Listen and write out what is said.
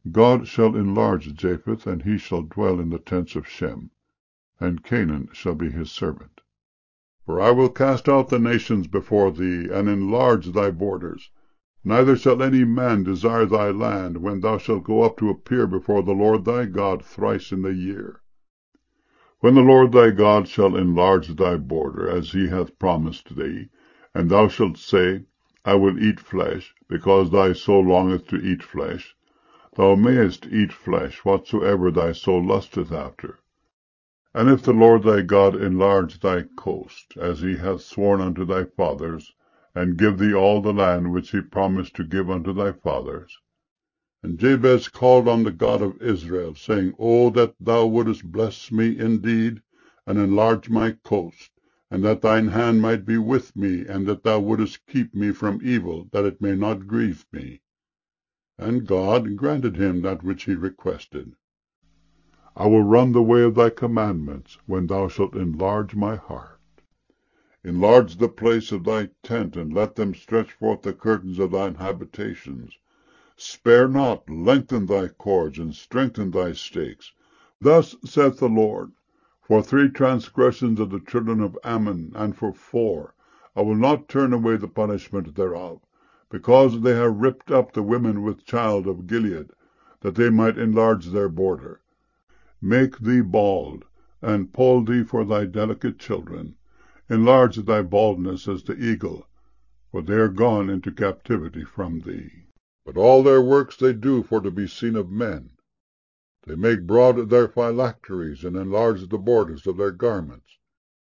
God shall enlarge Japheth, and he shall dwell in the tents of Shem, and Canaan shall be his servant. For I will cast out the nations before thee, and enlarge thy borders. Neither shall any man desire thy land, when thou shalt go up to appear before the Lord thy God thrice in the year. When the Lord thy God shall enlarge thy border, as he hath promised thee, and thou shalt say, I will eat flesh, because thy soul longeth to eat flesh, thou mayest eat flesh, whatsoever thy soul lusteth after. And if the Lord thy God enlarge thy coast, as he hath sworn unto thy fathers, and give thee all the land which he promised to give unto thy fathers. And Jabez called on the God of Israel, saying, O that thou wouldest bless me indeed, and enlarge my coast, and that thine hand might be with me, and that thou wouldest keep me from evil, that it may not grieve me. And God granted him that which he requested. I will run the way of thy commandments, when thou shalt enlarge my heart. Enlarge the place of thy tent, and let them stretch forth the curtains of thine habitations. Spare not, lengthen thy cords, and strengthen thy stakes. Thus saith the Lord, for 3 transgressions of the children of Ammon, and for 4, I will not turn away the punishment thereof, because they have ripped up the women with child of Gilead, that they might enlarge their border. Make thee bald, and poll thee for thy delicate children. Enlarge thy baldness as the eagle, for they are gone into captivity from thee. But all their works they do for to be seen of men. They make broad their phylacteries, and enlarge the borders of their garments.